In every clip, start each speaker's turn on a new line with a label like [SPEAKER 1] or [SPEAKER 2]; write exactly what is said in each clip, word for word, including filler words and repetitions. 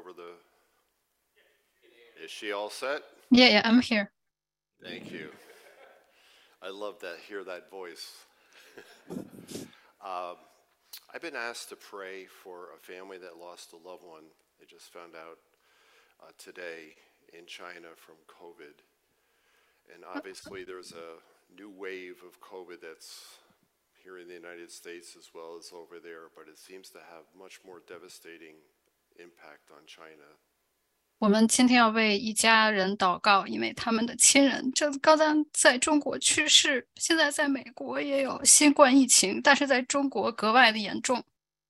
[SPEAKER 1] over the. Is she all set?
[SPEAKER 2] Yeah, yeah, I'm here.
[SPEAKER 1] Thank you. I love that, hear that voice. um, I've been asked to pray for a family that lost a loved one. They just found out uh, today in China from COVID. And obviously there's a new wave of COVID that's here in the United States as well as over there, but it seems to have much more devastating impact on China.
[SPEAKER 2] 我们今天要为一家人祷告，因为他们的亲人这刚刚在中国去世，现在在美国也有新冠疫情，但是在中国格外的严重。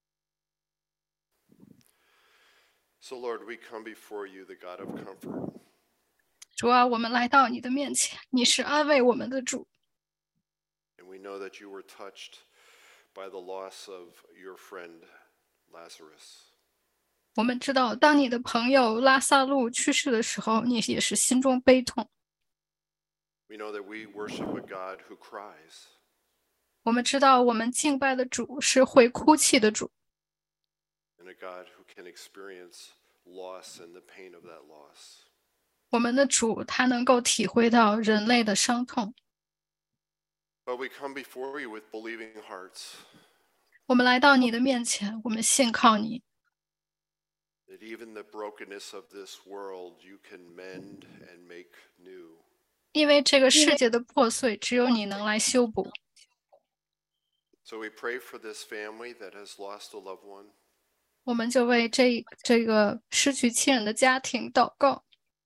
[SPEAKER 1] So Lord, we come before you, the God of comfort.
[SPEAKER 2] 主啊，我们来到你的面前，你是安慰我们的主。
[SPEAKER 1] And we know that you were touched by the loss of your friend Lazarus.
[SPEAKER 2] 我们知道，当你的朋友拉萨路去世的时候，你也是心中悲痛。
[SPEAKER 1] We know that we worship a God who cries.
[SPEAKER 2] 我们知道，我们敬拜的主是会哭泣的主。
[SPEAKER 1] And a God who can experience loss and the pain of that loss.
[SPEAKER 2] 我们的主，他能够体会到人类的伤痛。
[SPEAKER 1] But we come before you with believing hearts.
[SPEAKER 2] 我们来到你的面前，我们信靠你。
[SPEAKER 1] That even the brokenness of this world you can mend and make new.
[SPEAKER 2] 因为这个世界的破碎，只有你能来修补。
[SPEAKER 1] So we pray for this family that has lost a loved one.
[SPEAKER 2] 我们就为这这个失去亲人的家庭祷告。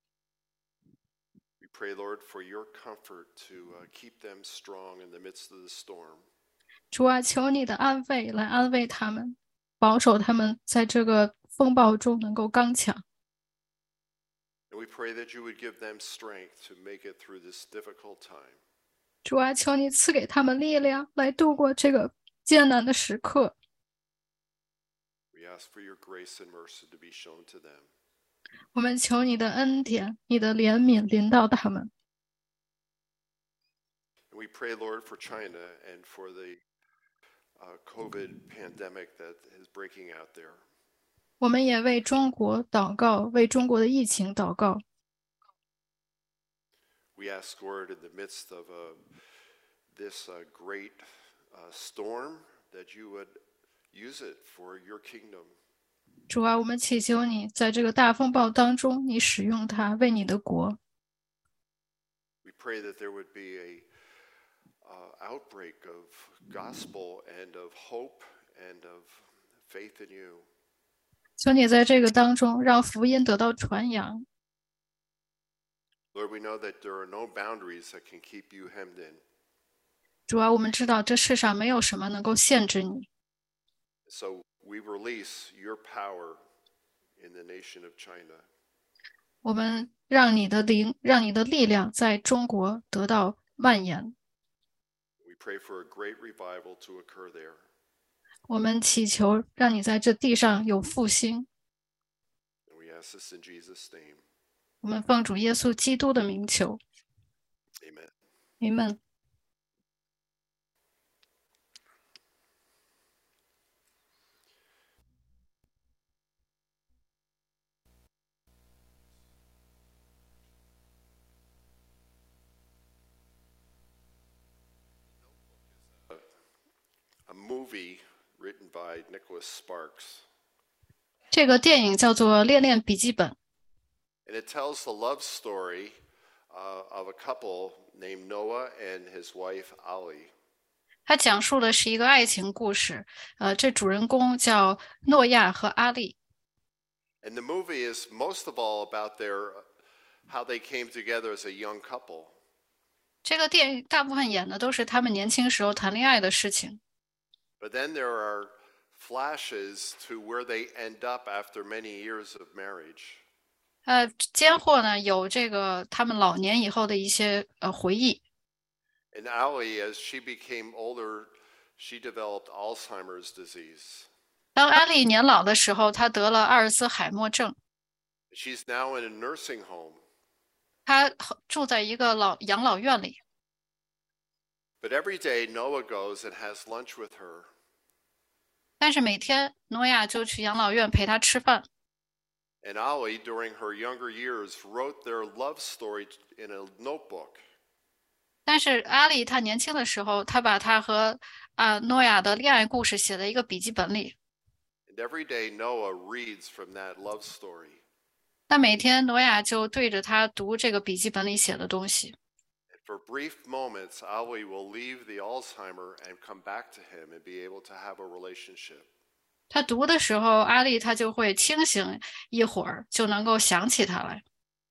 [SPEAKER 1] We pray, Lord, for your comfort to uh, keep them strong in the midst of the storm.
[SPEAKER 2] 主啊，求你的安慰来安慰他们，保守他们在这个风暴中能够刚强。
[SPEAKER 1] And we pray that you would give them strength to make it through this difficult time.
[SPEAKER 2] 主啊，求你赐给他们力量，来度过这个艰难的时刻。
[SPEAKER 1] We ask for your grace and mercy to be shown to them.
[SPEAKER 2] 我们求你的恩典，你的怜悯临到他们。
[SPEAKER 1] And we pray, Lord, for China and for the uh, COVID pandemic that is breaking out there.
[SPEAKER 2] 我们也为中国祷告，为中国的疫情祷告。
[SPEAKER 1] We ask, Lord, in the midst of uh, this uh, great uh, storm, that you would use it for your kingdom.
[SPEAKER 2] 主啊，我们祈求你在这个大风暴当中，你使用它为你的国。
[SPEAKER 1] We pray that there would be a uh, outbreak of gospel and of hope and of faith in you.
[SPEAKER 2] 求你在这个当中让福音得到传扬。
[SPEAKER 1] Lord, we know that there are no boundaries that can keep you hemmed in.
[SPEAKER 2] 主啊，我们知道这世上没有什么能够限制你。
[SPEAKER 1] So we release your power in the nation of China.
[SPEAKER 2] 我们让你的灵，让你的力量在中国得到蔓延。
[SPEAKER 1] We pray for a great revival to occur there.
[SPEAKER 2] 我们祈求让你在这地上有复兴。
[SPEAKER 1] And we ask this in Jesus' name.
[SPEAKER 2] 我们奉主耶稣基督的名求。
[SPEAKER 1] Amen.
[SPEAKER 2] Amen.
[SPEAKER 1] A movie written by Nicholas Sparks.
[SPEAKER 2] 这个电影叫做《恋恋笔记本》。
[SPEAKER 1] And it tells the love story uh, of a couple named Noah and his wife Ali.
[SPEAKER 2] 它讲述的是一个爱情故事，呃，这主人公叫诺亚和阿丽。
[SPEAKER 1] And the movie is most of all about their how they came together as a young couple.
[SPEAKER 2] 这个电影大部分演的都是他们年轻时候谈恋爱的事情。
[SPEAKER 1] But then there are flashes to where they end up after many years of marriage.
[SPEAKER 2] 呃，间或呢有这个他们老年以后的一些呃回忆。
[SPEAKER 1] And Ali, as she became older, she developed Alzheimer's disease.
[SPEAKER 2] 当阿丽年老的时候，她得了阿尔兹海默症。
[SPEAKER 1] She's now in a nursing home.
[SPEAKER 2] 她住在一个老养老院里。
[SPEAKER 1] But every day Noah goes and has lunch with her.
[SPEAKER 2] 但是每天诺亚就去养老院陪她吃饭。
[SPEAKER 1] And Ollie, during her younger years, wrote their love story in a notebook.
[SPEAKER 2] 但是阿丽她年轻的时候，她把她和啊诺亚的恋爱故事写在一个笔记本里。
[SPEAKER 1] And every day Noah reads from that love story.
[SPEAKER 2] 那每天诺亚就对着他读这个笔记本里写的东西。
[SPEAKER 1] And for brief moments, Ollie will leave the Alzheimer and come back to him and be able to have a relationship.
[SPEAKER 2] 他读的时候，阿丽她就会清醒一会儿，就能够想起他来。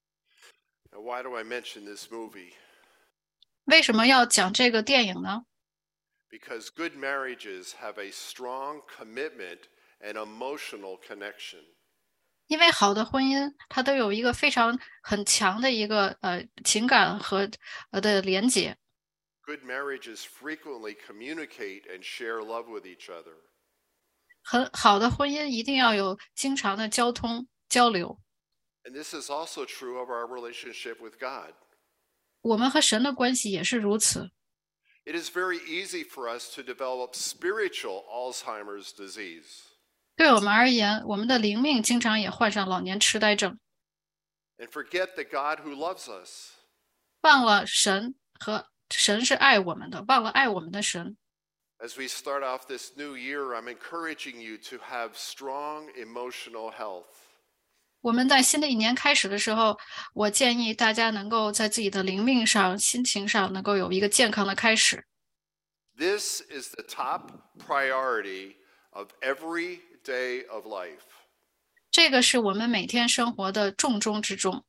[SPEAKER 1] Now, why do I mention this movie?
[SPEAKER 2] 为什么要讲这个电影呢？
[SPEAKER 1] Because good marriages have a strong commitment and emotional connection.
[SPEAKER 2] 因为好的婚姻，它都有一个非常很强的一个呃情感和呃的连结。
[SPEAKER 1] Good marriages frequently communicate and share love with each other.
[SPEAKER 2] 很好的婚姻一定要有经常的交通交流。
[SPEAKER 1] And this is also true of our relationship with God.
[SPEAKER 2] 我们和神的关系也是如此。
[SPEAKER 1] It is very easy for us to develop spiritual Alzheimer's disease.
[SPEAKER 2] 对我们而言，我们的灵命经常也患上老年痴呆症，
[SPEAKER 1] And forget the God who loves us.
[SPEAKER 2] 忘了神和神是爱我们的，忘了爱我们的神。
[SPEAKER 1] As we start off this new year, I'm encouraging you to have strong emotional health.
[SPEAKER 2] 我们在新的一年开始的时候，我建议大家能够在自己的灵命上、心情上能够有一个健康的开始。
[SPEAKER 1] This is the top priority of every day of life.
[SPEAKER 2] 这个是我们每天生活的重中之重。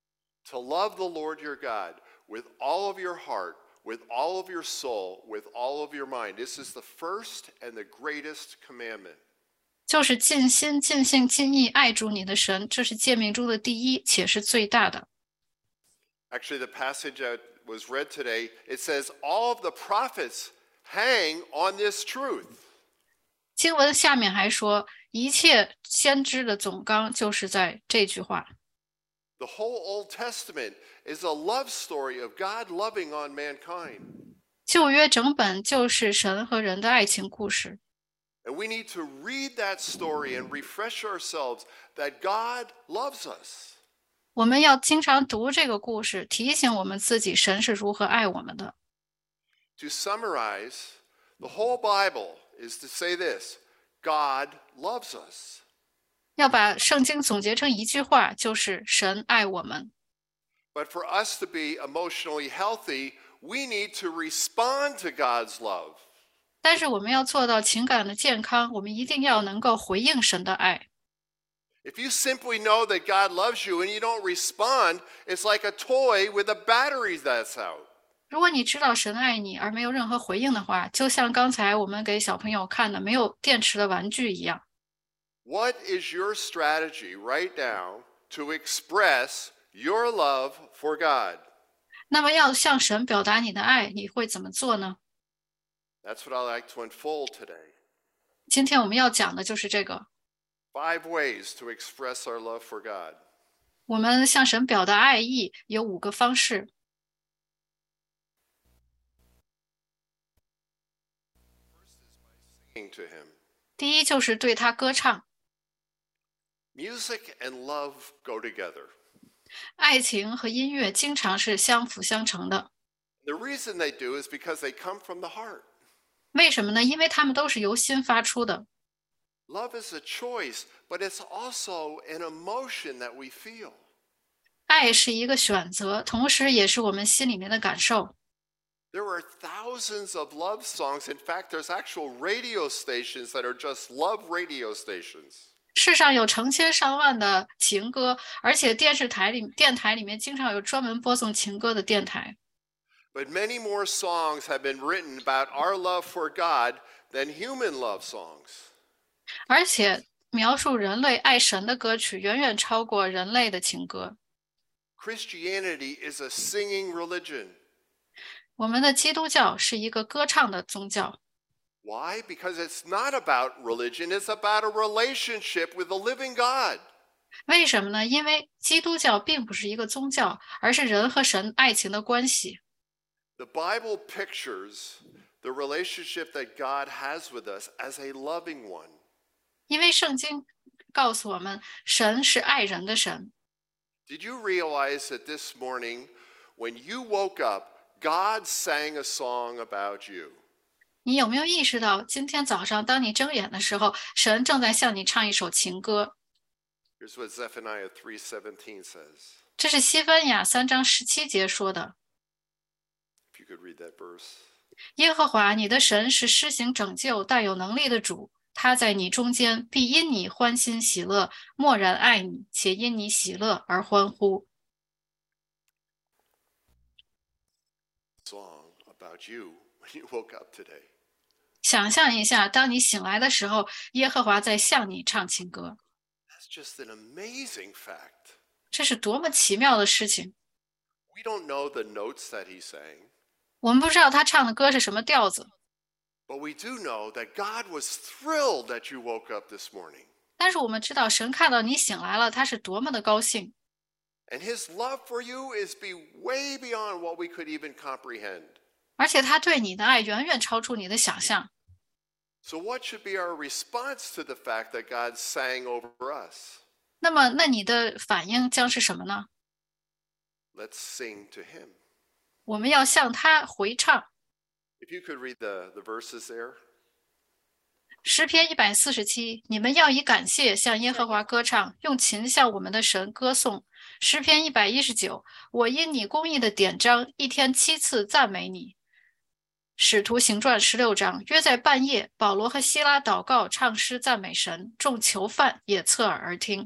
[SPEAKER 1] To love the Lord your God with all of your heart, with all of your soul, with all of your mind. This is the first and the greatest commandment.
[SPEAKER 2] 就是尽心、尽性、尽意爱主你的神，这是诫命中的第一，且是最大的。
[SPEAKER 1] Actually, the passage that was read today, it says all of the prophets hang on this truth.
[SPEAKER 2] 经文下面还说，一切先知的总纲就是在这句话。
[SPEAKER 1] The whole Old Testament is a love story of God loving on mankind.
[SPEAKER 2] 旧约整本就是神和人的爱情故事。
[SPEAKER 1] And we need to read that story and refresh ourselves that God loves us.
[SPEAKER 2] 我们要经常读这个故事，提醒我们自己神是如何爱我们的。
[SPEAKER 1] To summarize, the whole Bible is to say this: God loves us.
[SPEAKER 2] 要把圣经总结成一句话，就是神爱我们。
[SPEAKER 1] But for us to be emotionally healthy, we need to respond to God's love.
[SPEAKER 2] 但是我们要做到情感的健康，我们一定要能够回应神的爱。
[SPEAKER 1] If you simply know that God loves you and you don't respond, it's like a toy with a battery that's out.
[SPEAKER 2] 如果你知道神爱你而没有任何回应的话，就像刚才我们给小朋友看的没有电池的玩具一样。
[SPEAKER 1] What is your strategy right now to express your love for God?
[SPEAKER 2] 那么要向神表达你的爱，你会怎么做呢？
[SPEAKER 1] That's what I like to unfold today.
[SPEAKER 2] 今天我们要讲的就是这个，
[SPEAKER 1] Five ways to express our love for God.
[SPEAKER 2] 我们向神表达爱意有五个方式。
[SPEAKER 1] Singing to Him.
[SPEAKER 2] 第一就是对他歌唱，
[SPEAKER 1] Music and love go together.
[SPEAKER 2] 爱情和音乐经常是相辅相成的。
[SPEAKER 1] The reason they do is because they come from the heart.
[SPEAKER 2] 为什么呢？因为他们都是由心发出的。
[SPEAKER 1] Love is a choice, but it's also an emotion that we feel.
[SPEAKER 2] 爱是一个选择，同时也是我们心里面的感受。
[SPEAKER 1] There are thousands of love songs. In fact, there's actual radio stations that are just love radio stations.
[SPEAKER 2] 世上有成千上万的情歌，而且电视台里、电台里面经常有专门播送情歌的电台。
[SPEAKER 1] But many more songs have been written about our love for God than human love songs.
[SPEAKER 2] 而且描述人类爱神的歌曲远远超过人类的情歌。
[SPEAKER 1] Christianity is a singing religion.
[SPEAKER 2] 我们的基督教是一个歌唱的宗教，
[SPEAKER 1] Why? Because it's not about religion, it's about a relationship with the living God.
[SPEAKER 2] 为什么呢？因为基督教并不是一个宗教，而是人和神爱情的关系。
[SPEAKER 1] The Bible pictures the relationship that God has with us as a loving one.
[SPEAKER 2] 因为圣经告诉我们，神是爱人的神。
[SPEAKER 1] Did you realize that this morning, when you woke up, God sang a song about you?
[SPEAKER 2] 你有没有意识到，今天早上当你睁眼的时候，神正在向你唱一首情歌？
[SPEAKER 1] Here's what Zephaniah three seventeen says.
[SPEAKER 2] 这是西番雅三章十七节说的。
[SPEAKER 1] If you could read that verse.
[SPEAKER 2] 耶和华你的神是施行拯救、大有能力的主，他在你中间必因你欢欣喜乐，默然爱你，且因你喜乐而欢呼。
[SPEAKER 1] Song about you when you woke up today.
[SPEAKER 2] 想象一下，当你醒来的时候，耶和华在向你唱情歌，
[SPEAKER 1] That's just an amazing fact.
[SPEAKER 2] 这是多么奇妙的事情！
[SPEAKER 1] We don't know the notes that he sang,
[SPEAKER 2] 我们不知道他唱的歌是什么调子，
[SPEAKER 1] but we do know that God was thrilled that you woke up this morning.
[SPEAKER 2] 但是我们知道神看到你醒来了，他是多么的高兴，
[SPEAKER 1] And his love for you is be way beyond what we could even comprehend.
[SPEAKER 2] 而且他对你的爱远远超出你的想象。
[SPEAKER 1] So what should be our response to the fact that God sang over us?
[SPEAKER 2] 那么，那你的反应将是什么呢？
[SPEAKER 1] Let's sing to him.
[SPEAKER 2] 我们要向他回唱。
[SPEAKER 1] If you could read the, the verses there.
[SPEAKER 2] 诗篇一百四十七，你们要以感谢向耶和华歌唱，用琴向我们的神歌颂。诗篇一百一十九，我因你公义的典章，一天七次赞美你。使徒行传十六章，约在半夜，保罗和希拉祷告唱诗赞美神，众囚犯也侧耳而听。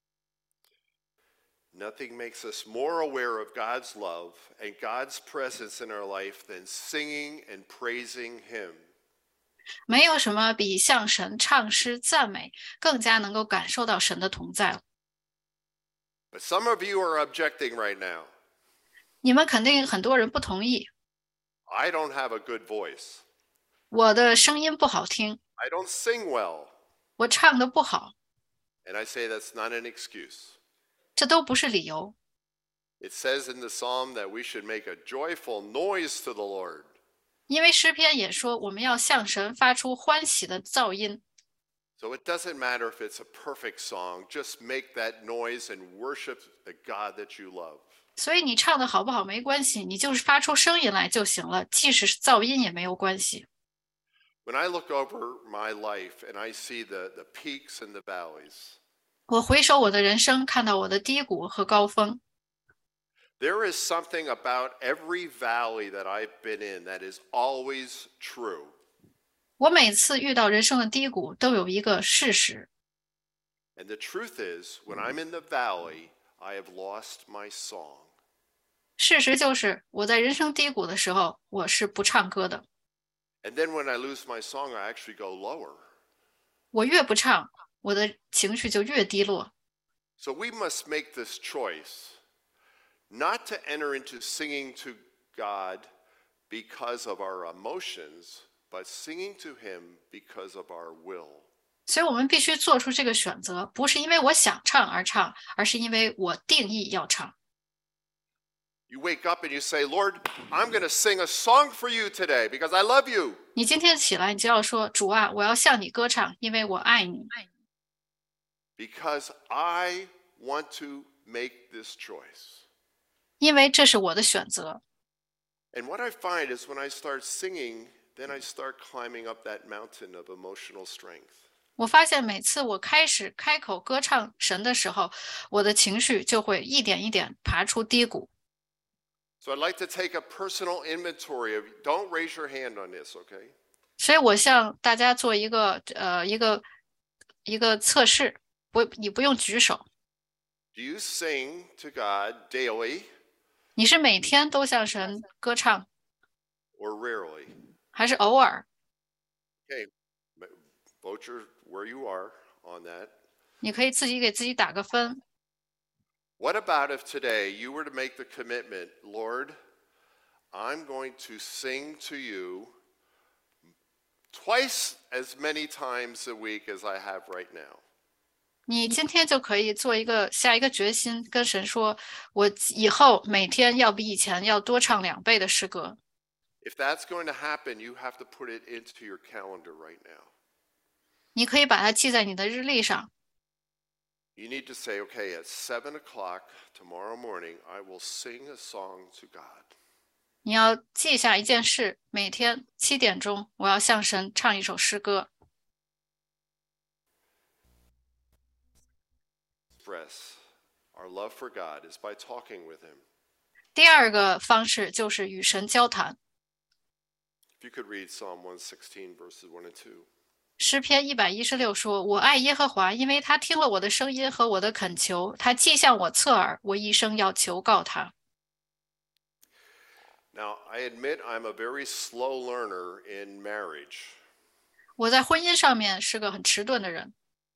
[SPEAKER 1] Nothing makes us more aware of God's love and God's presence in our life than singing and praising him.
[SPEAKER 2] 没有什么比向神唱诗赞美更加能够感受到神的同在了。
[SPEAKER 1] But some of you are objecting right now.
[SPEAKER 2] 你们肯定很多人不同意，
[SPEAKER 1] I don't have a good voice.
[SPEAKER 2] 我的声音不好听，
[SPEAKER 1] I don't sing well.
[SPEAKER 2] 我唱的不好，
[SPEAKER 1] And I say that's not an excuse.
[SPEAKER 2] 这都不是理由。
[SPEAKER 1] It says in the psalm that we should make a joyful noise to the Lord.
[SPEAKER 2] 因为诗篇也说，我们要向神发出欢喜的噪音。
[SPEAKER 1] So it doesn't matter if it's a perfect song, just make that noise and worship the God that you love.
[SPEAKER 2] 所以你唱的好不好没关系，你就是发出声音来就行了，即使是噪音也没有关系。
[SPEAKER 1] When I look over my life and I see the, the peaks and the valleys,
[SPEAKER 2] 我回首我的人生，看到我的低谷和高峰，
[SPEAKER 1] there is something about every valley that I've been in that is always true.
[SPEAKER 2] 我每次遇到人生的低谷，都有一个事实，
[SPEAKER 1] And the truth is, when I'm in the valley, I have lost my song.
[SPEAKER 2] 事实就是我在人生低谷的时候，我是不唱歌的。
[SPEAKER 1] And then when I lose my song, I actually go lower.
[SPEAKER 2] 我越不唱，我的情绪就越低落。
[SPEAKER 1] So we must make this choice not to enter into singing to God because of our emotions, but singing to him because of our will.
[SPEAKER 2] 所以我们必须做出这个选择，不是因为我想唱而唱，而是因为我定义要唱。
[SPEAKER 1] You wake up and you say, Lord, I'm going to sing a song for you today because I love you.
[SPEAKER 2] 你今天起来，你就要说：“主啊，我要向你歌唱，因为我爱你，
[SPEAKER 1] Because I want to make this choice.
[SPEAKER 2] 因为这是我的选择。”
[SPEAKER 1] And what I find is when I start singing, then I start climbing up that mountain of emotional strength.
[SPEAKER 2] 我发现每次我开始开口歌唱神的时候，我的情绪就会一点一点爬出低谷。
[SPEAKER 1] So I'd like to take a personal inventory of, don't raise your hand on this, okay?
[SPEAKER 2] 所以我向大家做一个呃一个一个测试，不，你不用举手，
[SPEAKER 1] Do you sing to God daily
[SPEAKER 2] 你是每天都向神歌唱，
[SPEAKER 1] or rarely?
[SPEAKER 2] 还是偶尔？
[SPEAKER 1] Okay, vote your, where you are on that.
[SPEAKER 2] 你可以自己给自己打个分。
[SPEAKER 1] What about if today you were to make the commitment, Lord, I'm going to sing to you twice as many times a week as I have right now.
[SPEAKER 2] 你今天就可以做一个下一个决心，跟神说：“我以后每天要比以前要多唱两倍的诗歌。”
[SPEAKER 1] If that's going to happen, you have to put it into your calendar right now.
[SPEAKER 2] 你可以把它记在你的日历上。
[SPEAKER 1] You need to say, okay, at seven o'clock tomorrow morning, I will sing a song to God.
[SPEAKER 2] 你要记下一件事，每天七点钟，我要向神唱一首诗歌。
[SPEAKER 1] Express our love for God is by talking with Him.
[SPEAKER 2] 第二个方式就是与神交谈。
[SPEAKER 1] If you could read Psalm one sixteen, verses one and two.
[SPEAKER 2] 诗篇一百一十六说：“我爱耶和华，因为他听了我的声音和我的恳求，他既向我侧耳，我一生要求告他。”
[SPEAKER 1] Now, I admit I'm a very slow learner in marriage.
[SPEAKER 2] 我在婚姻上面是个很迟钝的人。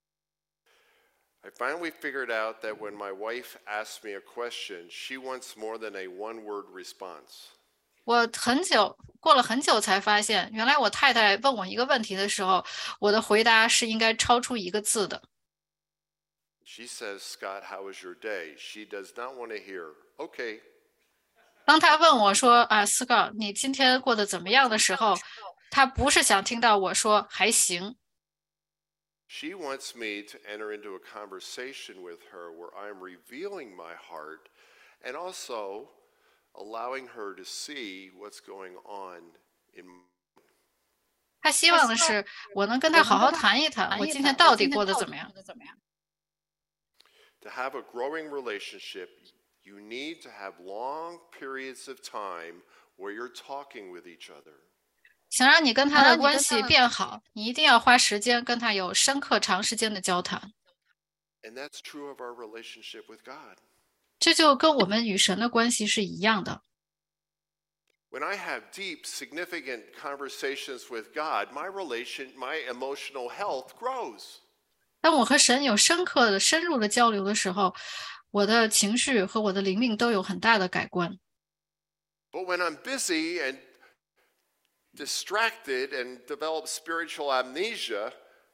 [SPEAKER 1] I finally figured out that when my wife asks me a question, she wants more than a one-word response.
[SPEAKER 2] 我很久过了很久才发现，原来我太太问我一个问题的时候，我的回答是应该超出一个字的。
[SPEAKER 1] She says, Scott, how was your day? She does not want to hear, okay.
[SPEAKER 2] 当她问我说：“啊，斯高，你今天过得怎么样的时候，她不是想听到我说还行。”
[SPEAKER 1] She wants me to enter into a conversation with her where I'm revealing my heart and also allowing her to see what's going on in.
[SPEAKER 2] 她希望的是我能跟她好好谈一谈，我今天到底过得怎么样。
[SPEAKER 1] To have a growing relationship, you need to have long periods of time where you're talking with each other.
[SPEAKER 2] 想让你跟他的关系变好，你一定要花时间跟他有深刻、长时间的交谈。
[SPEAKER 1] And that's true of our relationship with God.
[SPEAKER 2] 这就跟我们与神的关系是一样的。
[SPEAKER 1] When I have deep, significant conversations with God, my relation, my emotional health grows.
[SPEAKER 2] 当我和神有深刻的、深入的交流的时候，我的情绪和我的灵命都有很大的改观。
[SPEAKER 1] But when I'm busy and distracted and develop spiritual amnesia,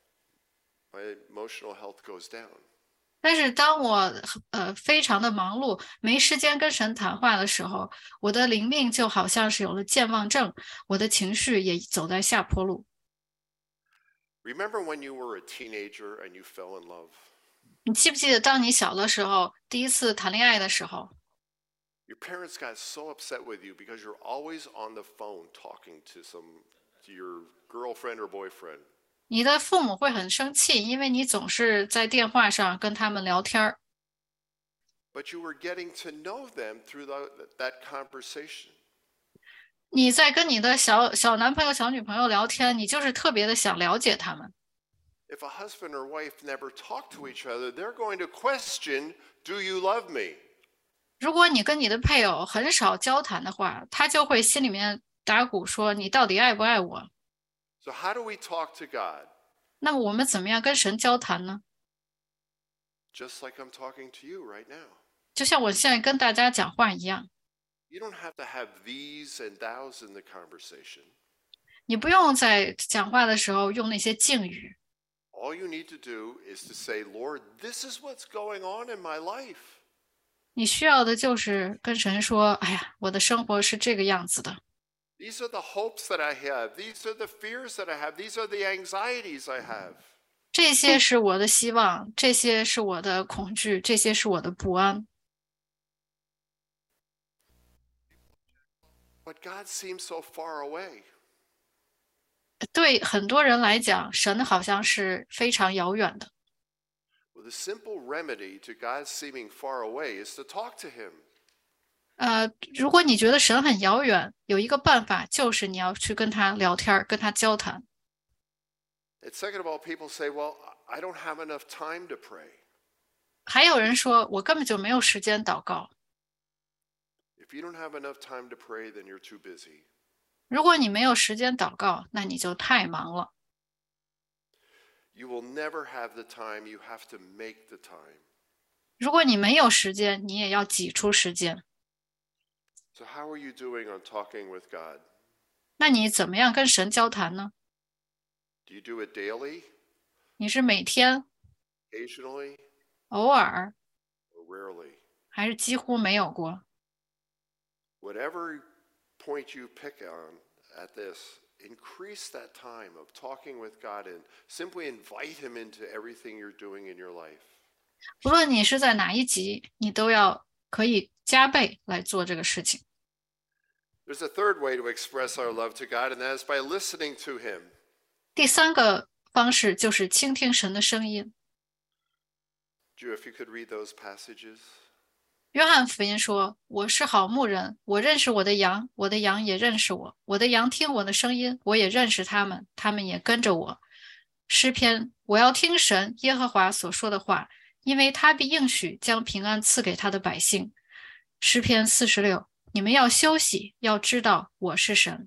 [SPEAKER 1] my emotional health goes down.
[SPEAKER 2] 但是当我呃非常的忙碌，没时间跟神谈话的时候，我的灵命就好像是有了健忘症，我的情绪也走在下坡路。
[SPEAKER 1] Remember when you were a teenager and you fell in love?
[SPEAKER 2] 你记不记得当你小的时候，第一次谈恋爱的时候，
[SPEAKER 1] Your parents got so upset with you because you're always on the phone talking to some to your girlfriend or boyfriend.
[SPEAKER 2] 你的父母会很生气，因为你总是在电话上跟他们聊天儿。
[SPEAKER 1] But you were getting to know them through the, that conversation.
[SPEAKER 2] 你在跟你的小小男朋友、小女朋友聊天，你就是特别的想了解他们。
[SPEAKER 1] If a husband or wife never talk to each other, they're going to question, "Do you love me?"
[SPEAKER 2] 如果你跟你的配偶很少交谈的话，他就会心里面打鼓说：“你到底爱不爱我？”
[SPEAKER 1] So how do we talk to God?
[SPEAKER 2] 那么我们怎么样跟神交谈呢？
[SPEAKER 1] Just like I'm talking to you right now.
[SPEAKER 2] 就像我现在跟大家讲话一样，
[SPEAKER 1] You don't have to have these and thous in the conversation.
[SPEAKER 2] 你不用在讲话的时候用那些敬语。
[SPEAKER 1] All you need to do is to say, Lord, this is what's going on in my life.
[SPEAKER 2] 你需要的就是跟神说：“哎呀，我的生活是这个样子的。”
[SPEAKER 1] These are the hopes that I have. These are the fears that I have. These are the anxieties I have.
[SPEAKER 2] 这些是我的希望，这些是我的恐惧，这些是我的不安。
[SPEAKER 1] But God seems so far away.
[SPEAKER 2] 对很多人来讲，神好像是非常遥远的。
[SPEAKER 1] Well, the simple remedy to God seeming far away is to talk to Him.
[SPEAKER 2] 呃，如果你觉得神很遥远，有一个办法，就是你要去跟他聊天，跟他交谈。
[SPEAKER 1] And second of all, people say, well, I don't have enough time to pray.
[SPEAKER 2] 还有人说，我根本就没有时间祷告。
[SPEAKER 1] If you don't have enough time to pray, then you're too busy.
[SPEAKER 2] 如果你没有时间祷告，那你就太忙了。
[SPEAKER 1] You will never have the time. You have to make the time.
[SPEAKER 2] 如果你没有时间，你也要挤出时间。
[SPEAKER 1] So how are you doing on talking with God?
[SPEAKER 2] 那你怎么样跟神交谈呢？
[SPEAKER 1] Do you do it daily,
[SPEAKER 2] 你是每天、
[SPEAKER 1] occasionally,
[SPEAKER 2] 偶尔，
[SPEAKER 1] or rarely?
[SPEAKER 2] 还是几乎没有过？
[SPEAKER 1] Whatever point you pick on at this, increase that time of talking with God and simply invite Him into everything you're doing in your life.
[SPEAKER 2] 无论你是在哪一级，你都要可以加倍来做这个事情。
[SPEAKER 1] There's a third way to express our love to God, and that is by listening to Him.
[SPEAKER 2] 第三个方式就是倾听神的声音。
[SPEAKER 1] Drew, if you could read those passages.
[SPEAKER 2] 约翰福音说：“我是好牧人，我认识我的羊，我的羊也认识我，我的羊听我的声音，我也认识他们，他们也跟着我。”诗篇：我要听神耶和华所说的话，因为他必应许将平安赐给他的百姓。诗篇四十六：你们要休息，要知道我是神。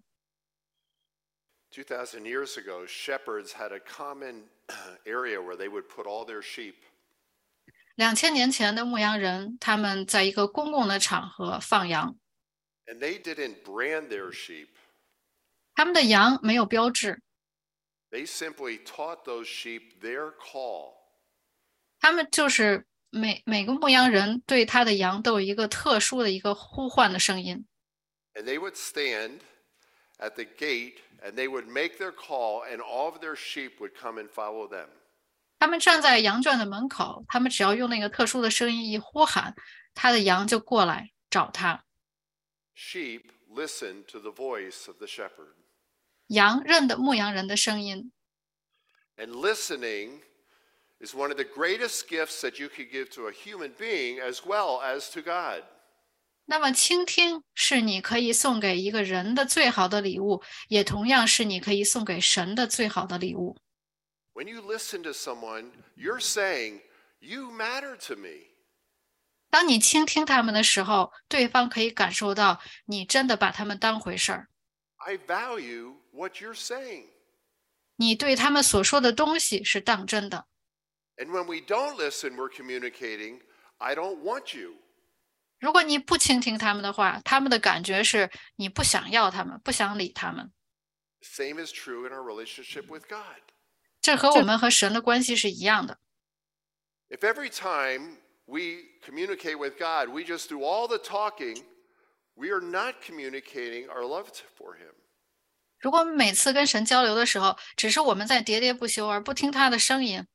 [SPEAKER 1] two thousand years ago, shepherds had a common area where they would put all their sheep.
[SPEAKER 2] 两千年前的牧羊人，他们在一个公共的场合放羊。
[SPEAKER 1] And they didn't brand their sheep.
[SPEAKER 2] 他们的羊没有标志。
[SPEAKER 1] They simply taught those sheep their call.
[SPEAKER 2] 他们就是每每个牧羊人对他的羊都有一个特殊的一个呼唤的声音。
[SPEAKER 1] And they would stand at the gate and they would make their call, and all of their sheep would come and follow them.
[SPEAKER 2] 他们站在羊圈的门口，他们只要用那个特殊的声音一呼喊，他的羊就过来找他。
[SPEAKER 1] Sheep listen to the voice of the shepherd.
[SPEAKER 2] 羊认得牧羊人的声音。
[SPEAKER 1] And listening is one of the greatest gifts that you could give to a human being as well as to God.
[SPEAKER 2] 那么倾听是你可以送给一个人的最好的礼物，也同样是你可以送给神的最好的礼物。
[SPEAKER 1] When you listen to someone, you're saying, "You matter to me."
[SPEAKER 2] 当你倾听他们的时候，对方可以感受到你真的把他们当回事儿。
[SPEAKER 1] I value what you're saying.
[SPEAKER 2] 你对他们所说的东西是当真的。
[SPEAKER 1] And when we don't listen, we're communicating, "I don't want you."
[SPEAKER 2] 如果你不倾听他们的话，他们的感觉是你不想要他们，不想理他们。
[SPEAKER 1] Same is true in our relationship with God.
[SPEAKER 2] 这和我们和神的关系是一样的。
[SPEAKER 1] If every time we communicate with God, we just do all the talking, we are not communicating our love for Him.
[SPEAKER 2] 如果我们每次跟神交流的时候，只是我们在喋喋不休，而不听他的声音，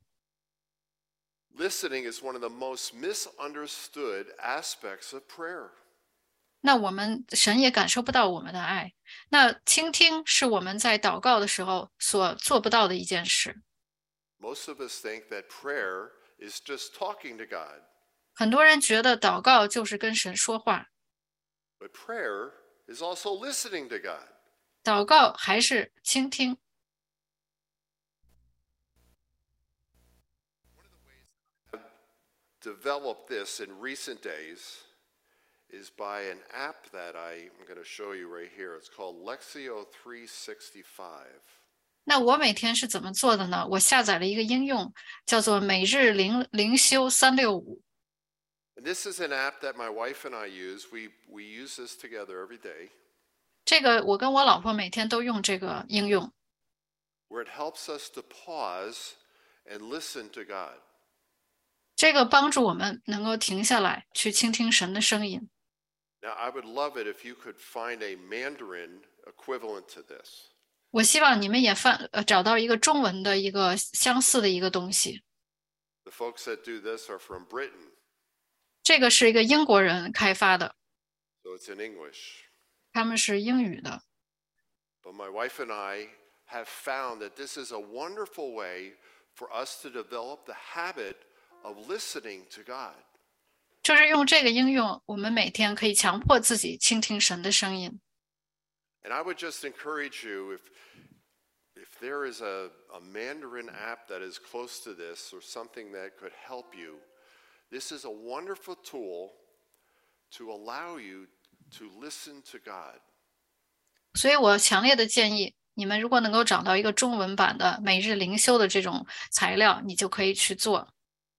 [SPEAKER 1] Listening is one of the most misunderstood aspects of prayer.
[SPEAKER 2] 那我们神也感受不到我们的爱。那倾听是我们在祷告的时候所做不到的一件事。
[SPEAKER 1] Most of us think that prayer is just talking to God.
[SPEAKER 2] 很多人觉得祷告就是跟神说话，
[SPEAKER 1] But prayer is also listening to God.
[SPEAKER 2] 祷告还是倾听。
[SPEAKER 1] Developed this in recent days is by an app that I am going to show you right here. It's called Lexio three sixty-five.
[SPEAKER 2] 那我每天是怎么做的呢？我下载了一个应用，叫做每日灵灵修三六五。
[SPEAKER 1] And this is an app that my wife and I use. We, we use this together every day.
[SPEAKER 2] 这个我跟我老婆每天都用这个应用，
[SPEAKER 1] Where it helps us to pause and listen to God.
[SPEAKER 2] 这个帮助我们能够停下来去倾听神的声音。
[SPEAKER 1] Now, I would love it if you could find a Mandarin equivalent to this.
[SPEAKER 2] 我希望你们也翻呃找到一个中文的一个相似的一个东西。
[SPEAKER 1] The folks that do this are from Britain,
[SPEAKER 2] 这个是一个英国人开发的，
[SPEAKER 1] so it's in English.
[SPEAKER 2] 他们是英语的。
[SPEAKER 1] But my wife and I have found that this is a wonderful way for us to develop the habit of listening to God.
[SPEAKER 2] 就是用这个应用，我们每天可以强迫自己倾听神的声音。
[SPEAKER 1] And I would just encourage you, if if there is a, a Mandarin app that is close to this or something that could help you, this is a wonderful tool to allow you to listen to God.
[SPEAKER 2] 所以我强烈的建议你们，如果能够找到一个中文版的每日灵修的这种材料，你就可以去做。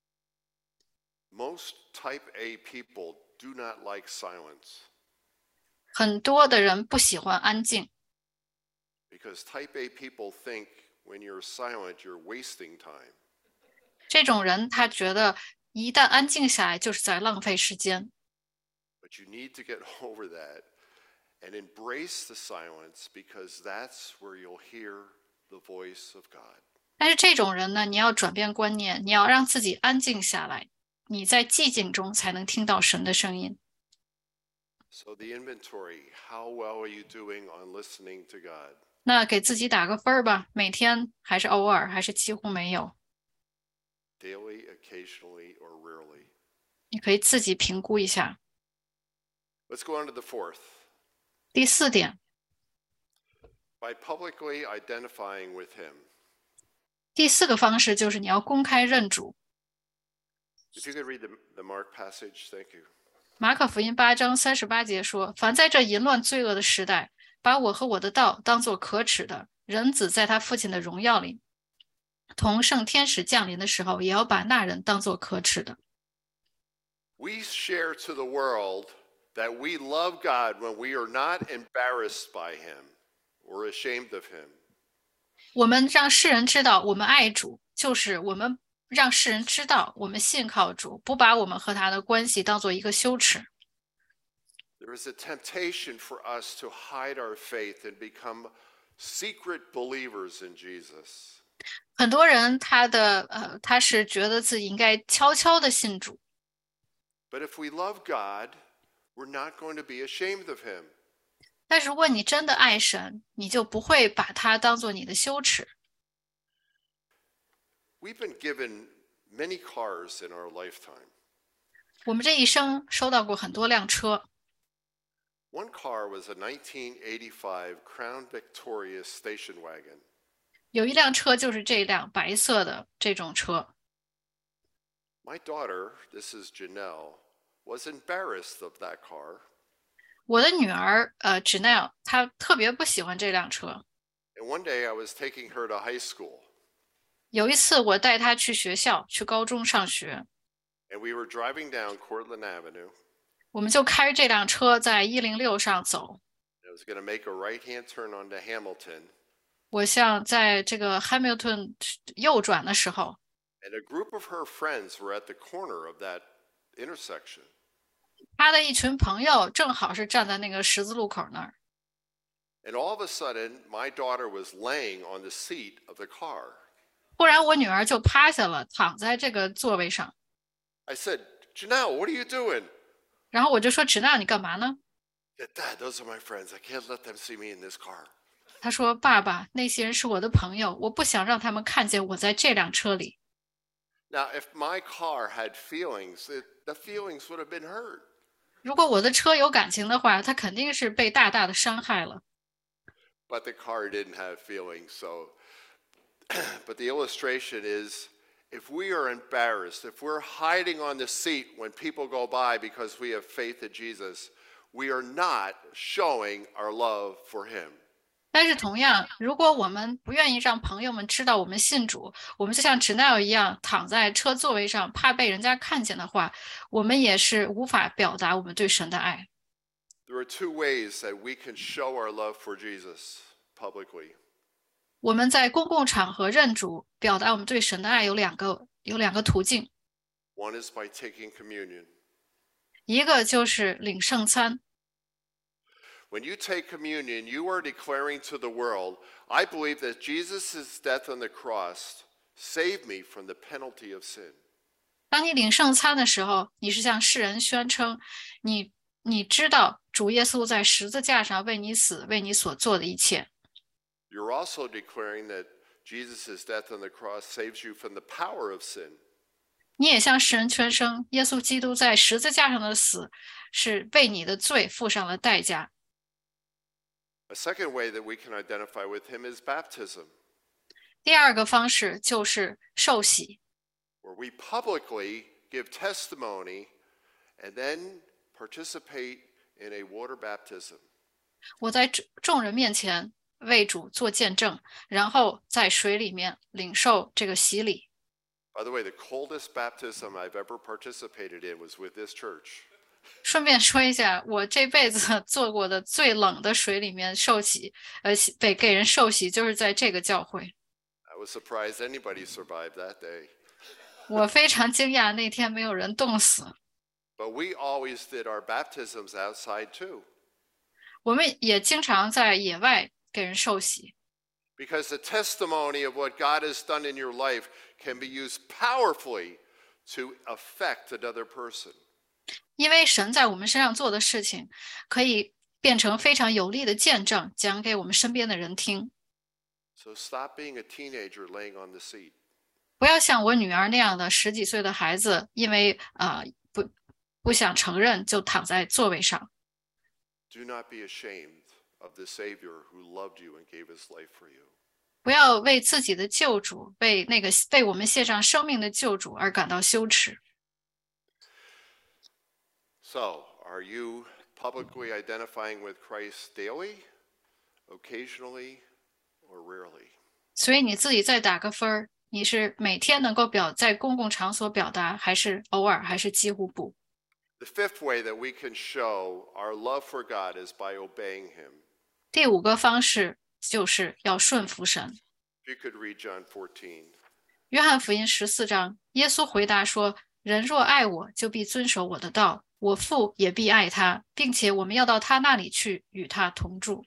[SPEAKER 1] Most type A people do not like silence
[SPEAKER 2] 很多的人不喜欢安静，
[SPEAKER 1] because type A people think when you're silent, you're wasting time.
[SPEAKER 2] 这种人他觉得一旦安静下来就是在浪费时间。
[SPEAKER 1] But you need to get over that and embrace the silence because that's where you'll hear the voice of God.
[SPEAKER 2] 但是这种人呢，你要转变观念，你要让自己安静下来。 你在寂静中才能听到神的声音。
[SPEAKER 1] So the inventory, how well are you doing on listening to God?
[SPEAKER 2] 那给自己打个分儿吧，每天还是偶尔，还是几乎没有？
[SPEAKER 1] Daily, occasionally, or rarely?
[SPEAKER 2] 你可以自己评估一下。
[SPEAKER 1] Let's go on to the fourth.
[SPEAKER 2] 第四点，
[SPEAKER 1] By publicly identifying with him.
[SPEAKER 2] 第四个方式就是你要公开认主。
[SPEAKER 1] If you could read the, the Mark passage, thank you.
[SPEAKER 2] 马可福音八章三十八节说：“凡在这淫乱罪恶的时代，把我和我的道当作可耻的，人子在他父亲的荣耀里，同圣天使降临的时候，也要把那人当作可耻的。”
[SPEAKER 1] We share to the world that we love God when we are not embarrassed by him or ashamed of him.
[SPEAKER 2] 我们让世人知道我们爱主，就是我们让世人知道我们信靠主，不把我们和他的关系当做一个羞耻。
[SPEAKER 1] There is a temptation for us to hide our faith and become secret believers in Jesus.
[SPEAKER 2] 很多人他的呃他是觉得自己应该悄悄的信主，
[SPEAKER 1] But if we love God, we're not going to be ashamed of him.
[SPEAKER 2] 但如果你真的爱神，你就不会把他当做你的羞耻。
[SPEAKER 1] We've been given many cars in our lifetime.
[SPEAKER 2] 我们这一生收到过很多辆车，
[SPEAKER 1] One car was a nineteen eighty-five Crown Victoria station wagon.
[SPEAKER 2] 有一辆车就是这辆白色的这种车。
[SPEAKER 1] My daughter, this is Janelle, was embarrassed of that car.
[SPEAKER 2] 我的女儿呃 Janelle 她特别不喜欢这辆车。
[SPEAKER 1] And one day I was taking her to high school.
[SPEAKER 2] 有一次我带她去学校，去高中上学，
[SPEAKER 1] And we were driving down Cortlandt Avenue.
[SPEAKER 2] 我们就开着这辆车在一零六上走。
[SPEAKER 1] I was going to make a right-hand turn onto Hamilton.
[SPEAKER 2] 我像在这个 Hamilton 右转的时候，
[SPEAKER 1] And a group of her friends were at the corner of that intersection.
[SPEAKER 2] 她的一群朋友正好是站在那个十字路口那儿。
[SPEAKER 1] And all of a sudden, my daughter was laying on the seat of the car.
[SPEAKER 2] 忽然我女儿就趴下了，躺在这个座位上。
[SPEAKER 1] I said, Janelle, what are you doing?
[SPEAKER 2] 然后我就说：“芷娜，你干嘛呢
[SPEAKER 1] She said, Dad, those are my friends. I can't let them see me in this car.？”
[SPEAKER 2] 她说：“爸爸，那些人是我的朋友，我不想让他们看见我在这辆车里。”
[SPEAKER 1] Now, if my car had feelings, it, the feelings would have been hurt.
[SPEAKER 2] 如果我的车有感情的话，它肯定是被大大的伤害了。
[SPEAKER 1] But the car didn't have feelings. So, but the illustration is, if we are embarrassed, if we're hiding on the seat when people go by because we have faith in Jesus, we are not showing our love for him.
[SPEAKER 2] 但是同样，如果我们不愿意让朋友们知道我们信主，我们就像 Janelle 一样躺在车座位上，怕被人家看见的话，我们也是无法表达我们对神的爱。
[SPEAKER 1] There are two ways that we can show our love for Jesus publicly.
[SPEAKER 2] 我们在公共场合认主，表达我们对神的爱有两个有两个途径，
[SPEAKER 1] One is by taking communion.
[SPEAKER 2] 一个就是领圣餐。
[SPEAKER 1] When you take communion, you are declaring to the world, I believe that Jesus' death on the cross saved me from the penalty of sin.
[SPEAKER 2] 当你领圣餐的时候，你是向世人宣称，你你知道主耶稣在十字架上为你死，为你所做的一切。
[SPEAKER 1] You're also declaring that Jesus' death on the cross saves you from the power of sin.
[SPEAKER 2] 你也向世人宣称，耶稣基督在十字架上的死是为你的罪付上了代价。
[SPEAKER 1] A second way that we can identify with him is baptism,
[SPEAKER 2] 第二个方式就是受洗，
[SPEAKER 1] where we publicly give testimony and then participate in a water baptism.
[SPEAKER 2] 我在众众人面前为主做见证，然后在水里面领受这个洗礼。
[SPEAKER 1] By the way, the coldest baptism I've ever participated in was with this church.
[SPEAKER 2] 顺便说一下，我这辈子做过的最冷的水里面受洗，呃，洗被给人受洗，就是在这个教会。
[SPEAKER 1] I was surprised anybody survived that day.
[SPEAKER 2] 我非常惊讶，那天没有人冻死。
[SPEAKER 1] But we always did our baptisms outside too,
[SPEAKER 2] 我们也经常在野外给人受洗，
[SPEAKER 1] because the testimony of what God has done in your life can be used powerfully to affect another person.
[SPEAKER 2] 因为神在我们身上做的事情，可以变成非常有力的见证，讲给我们身边的人听。
[SPEAKER 1] So stop being a teenager laying on the seat.
[SPEAKER 2] 不要像我女儿那样的十几岁的孩子，因为呃不不想承认就躺在座位上。
[SPEAKER 1] Do not be ashamed of the Savior who loved you and gave his life for you.
[SPEAKER 2] 不要为自己的救主，为那个为我们献上生命的救主而感到羞耻。
[SPEAKER 1] So, are you publicly identifying with Christ daily, occasionally, or rarely?
[SPEAKER 2] 所以你自己再打个分儿，你是每天能够表在公共场所表达，还是偶尔，还是几乎不？
[SPEAKER 1] The fifth way that we can show our love for God is by obeying him.
[SPEAKER 2] 第五个方式就是要顺服神。
[SPEAKER 1] If you could read John fourteen.
[SPEAKER 2] 约翰福音十四章，耶稣回答说：“人若爱我，就必遵守我的道，我父也必爱他，并且我们要到他那里去，与他同住。”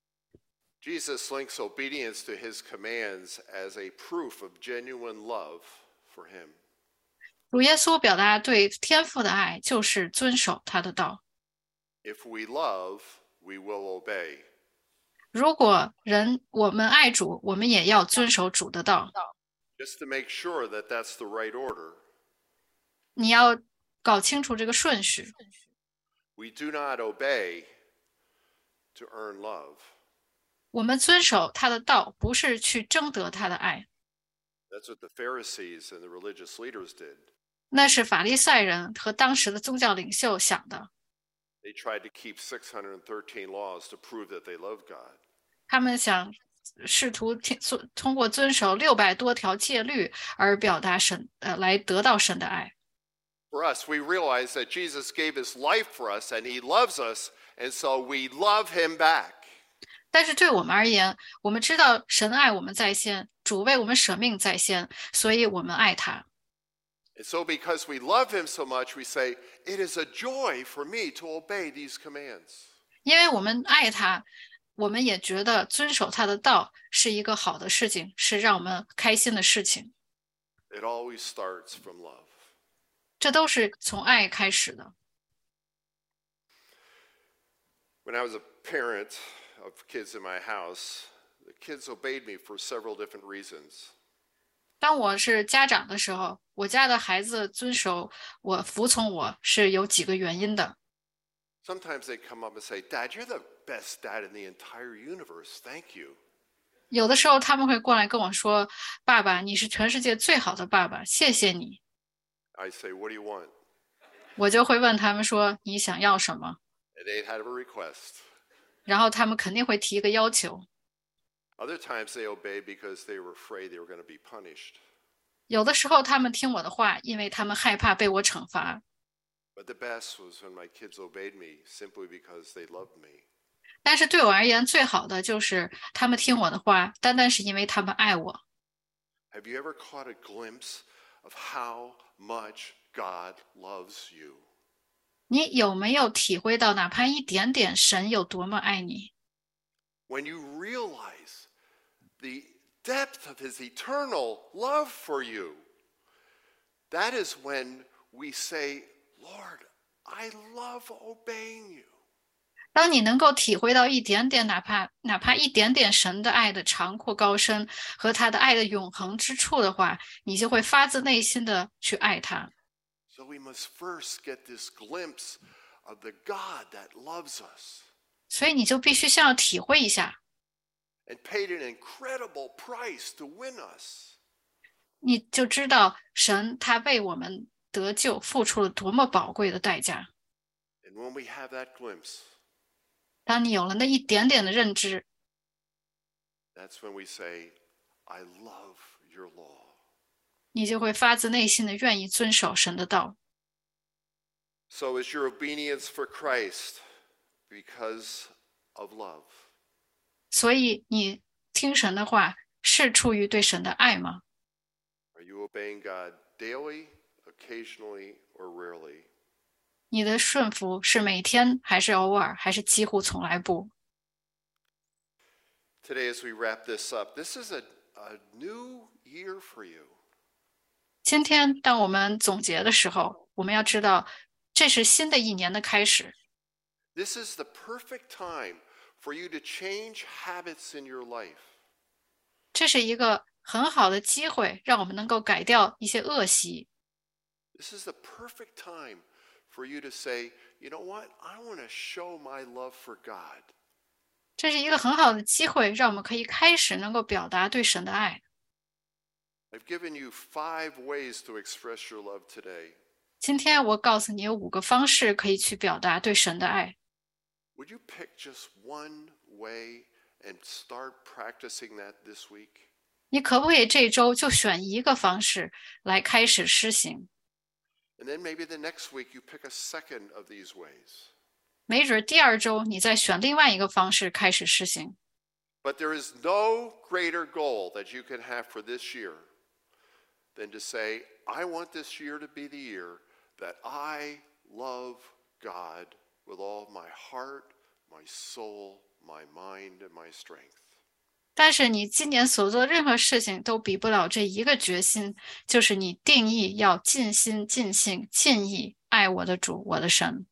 [SPEAKER 1] Jesus links obedience to his commands as a proof of genuine love for him.
[SPEAKER 2] 主耶稣表达对天父的爱，就是遵守他的道。
[SPEAKER 1] If we love, we will obey.
[SPEAKER 2] 如果人我们爱主，我们也要遵守主的道。
[SPEAKER 1] Just to make sure that that's the right order.
[SPEAKER 2] 你要搞清楚这个顺序。
[SPEAKER 1] We do not obey to earn love.
[SPEAKER 2] 我们遵守他的道，不是去争得他的爱。
[SPEAKER 1] That's what the Pharisees and the religious leaders did.
[SPEAKER 2] 那是法利赛人和当时的宗教领袖想的。
[SPEAKER 1] They tried to keep six hundred thirteen laws to prove that they loved God.
[SPEAKER 2] 他们想试图通过遵守六百多条戒律而表达神，呃，来得到神的爱。
[SPEAKER 1] For us, we realize that Jesus gave his life for us and he loves us, and so we love him back.
[SPEAKER 2] 但是对我们而言，我们知道神爱我们在先，主为我们舍命在先，所以我们爱他。
[SPEAKER 1] And so because we love him so much, we say, it is a joy for me to obey these commands.
[SPEAKER 2] 因为我们爱他，我们也觉得遵守他的道是一个好的事情，是让我们开心的事情。
[SPEAKER 1] It always starts from love.
[SPEAKER 2] 这都是从爱开始的。
[SPEAKER 1] When I was a parent of kids in my house, the kids obeyed me for several different reasons.
[SPEAKER 2] 当我是家长的时候，我家的孩子遵守我、服从我是有几个原因的。
[SPEAKER 1] Sometimes they come up and say, Dad, you're the best dad in the entire universe. Thank you.
[SPEAKER 2] 有的时候他们会过来跟我说：“爸爸，你是全世界最好的爸爸，谢谢你。”
[SPEAKER 1] I say, what do you want?
[SPEAKER 2] 我就会问他们说：“你想要什么
[SPEAKER 1] And they'd have a request.？”
[SPEAKER 2] 然后他们肯定会提一个要求。
[SPEAKER 1] Other times they obeyed because they were afraid they were going to be punished.
[SPEAKER 2] 有的时候他们听我的话，因为他们害怕被我惩罚。
[SPEAKER 1] But the best was when my kids obeyed me simply because they loved me.
[SPEAKER 2] 但是对我而言，最好的就是他们听我的话，单单是因为他们爱我。
[SPEAKER 1] Have you ever caught a glimpse of how much God loves you?
[SPEAKER 2] 你有没有体会到，哪怕一点点，神有多么爱你？
[SPEAKER 1] When you realize the depth of his eternal love for you, that is when we say, Lord, I love obeying you.
[SPEAKER 2] 当你能够体会到一点点，哪怕哪怕一点点神的爱的长阔高深和他的爱的永恒之处的话，你就会发自内心的去爱他。
[SPEAKER 1] So we must first get this glimpse of the God that loves us
[SPEAKER 2] 所以你就必须先要体会一下，
[SPEAKER 1] and paid an incredible price to win us.
[SPEAKER 2] 你就知道神他为我们得救付出了多么宝贵的代价。
[SPEAKER 1] And when we have that glimpse,
[SPEAKER 2] 当你有了那一点点的认知，
[SPEAKER 1] that's when we say, I love your law.
[SPEAKER 2] 你就会发自内心的愿意遵守神的道。
[SPEAKER 1] So is your obedience for Christ because of love?
[SPEAKER 2] 所以你听神的话是出于对神的爱吗？
[SPEAKER 1] Are you obeying God daily, occasionally, or rarely?
[SPEAKER 2] 你的顺服是每天还是偶尔还是几乎从来不？
[SPEAKER 1] Today, as we wrap this up, this is a, a new year for you.
[SPEAKER 2] 今天当我们总结的时候，我们要知道，这是新的一年的开始。
[SPEAKER 1] This is the perfect time for you to change habits in your life.
[SPEAKER 2] 这是一个很好的机会，让我们能够改掉一些恶习。
[SPEAKER 1] This is the perfect time for you to say, you know what? I want to show my love for God.
[SPEAKER 2] 这是一个很好的机会，让我们可以开始能够表达对神的爱。
[SPEAKER 1] I've given you five ways to express your love today.
[SPEAKER 2] 今天我告诉你有五个方式可以去表达对神的爱。
[SPEAKER 1] Would you pick just one way and start practicing that this week?
[SPEAKER 2] 你可不可以这周就选一个方式来开始施行？
[SPEAKER 1] And then maybe the next week you pick a second of these ways.
[SPEAKER 2] 没准第二周你再选另外一个方式开始施行。
[SPEAKER 1] But there is no greater goal that you can have for this year than to say, I want this year to be the year that I love God with all my heart, my soul, my mind, and my strength.
[SPEAKER 2] 但是你今年所做的任何事情都比不了这一个决心，就是你定义要尽心、尽性、尽意爱我的主，我的神。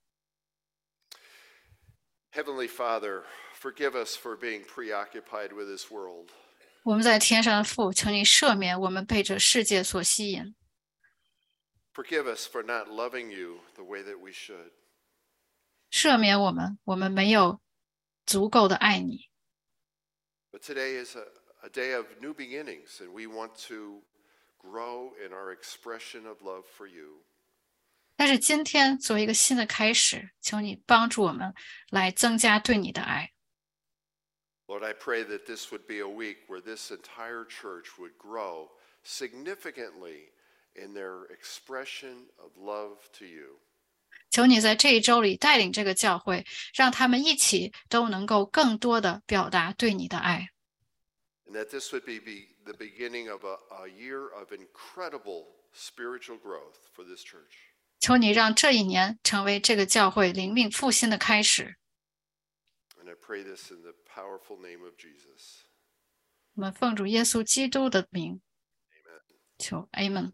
[SPEAKER 1] Heavenly Father, forgive us for being preoccupied with this world.
[SPEAKER 2] 我们在天上的父，求你赦免我们被这世界所吸引，
[SPEAKER 1] Forgive us for not loving you the way that we should.
[SPEAKER 2] 赦免我们，我们没有足够的爱你。
[SPEAKER 1] But today is a, a day of new beginnings, and we want to grow in our expression of love for you.
[SPEAKER 2] 但是今天作为一个新的开始，求你帮助我们来增加对你的爱。
[SPEAKER 1] Lord, I pray that this would be a week where this entire church would grow significantly in their expression of love to you.
[SPEAKER 2] 求你在这一周里带领这个教会，让他们一起都能够更多的表达对你的爱。
[SPEAKER 1] And that this would be, be the beginning of a, a year of incredible spiritual growth for this church.
[SPEAKER 2] 求你让这一年成为这个教会灵命复兴的开始。
[SPEAKER 1] And I pray this in the powerful name of Jesus.
[SPEAKER 2] 我们奉主耶稣基督的名，
[SPEAKER 1] Amen.
[SPEAKER 2] 求 Amen。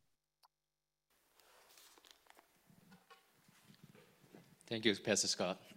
[SPEAKER 3] Thank you, Pastor Scott.